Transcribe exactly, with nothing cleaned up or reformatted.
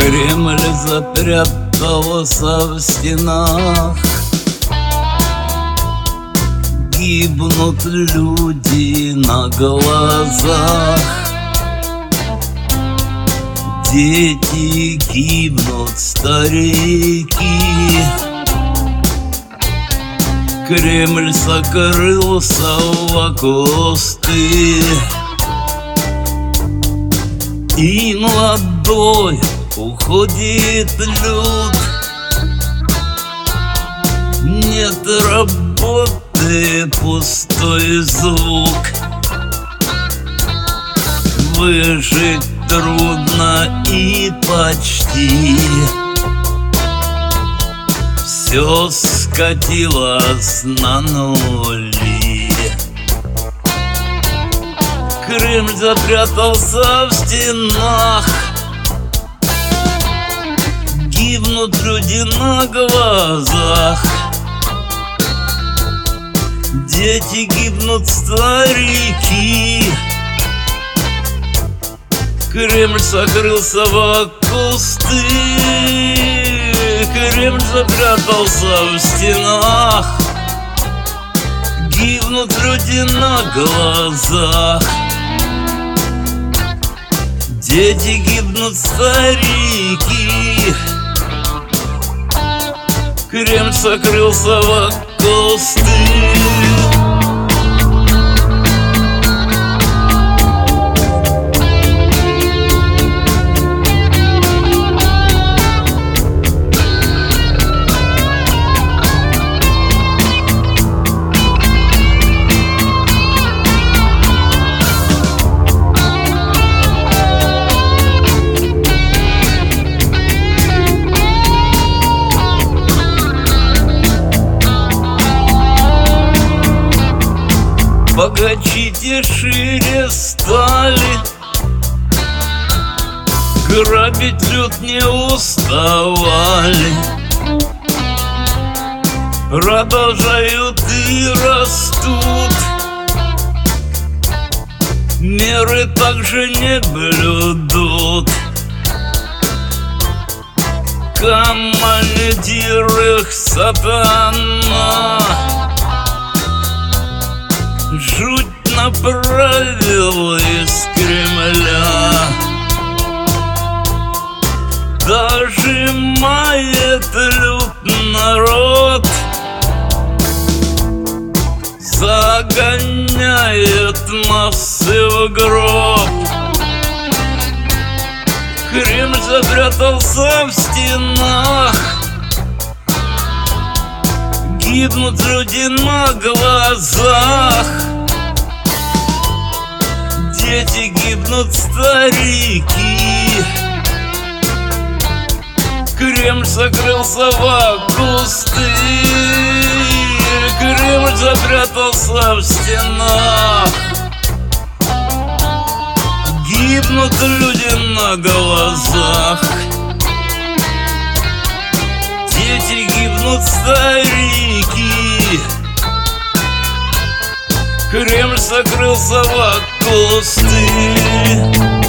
Кремль запрятался в стенах, гибнут люди на глазах. Дети гибнут, старики. Кремль сокрылся в кусты, и молодой уходит люд. Нет работы, пустой звук. Выжить трудно и почти все скатилось на нули. Кремль запрятался в стенах, гибнут люди на глазах. Дети гибнут, старики. Кремль сокрылся в кусты, Кремль запрятался в стенах, гибнут люди на глазах. Дети гибнут, старики. Кремль сокрылся в кусты. Богачи шире стали, грабить люд не уставали. Продолжают и растут, меры также не блюдут. Командир их сатана жуть направил из Кремля, дожимает люд народ, загоняет массы в гроб. Кремль запрятался в стенах, гибнут люди на глазах. Дети гибнут, старики. Кремль сокрылся в кусты, Кремль запрятался в стенах, гибнут люди на глазах. Дети гибнут, старики. Кремль сокрылся в кусты.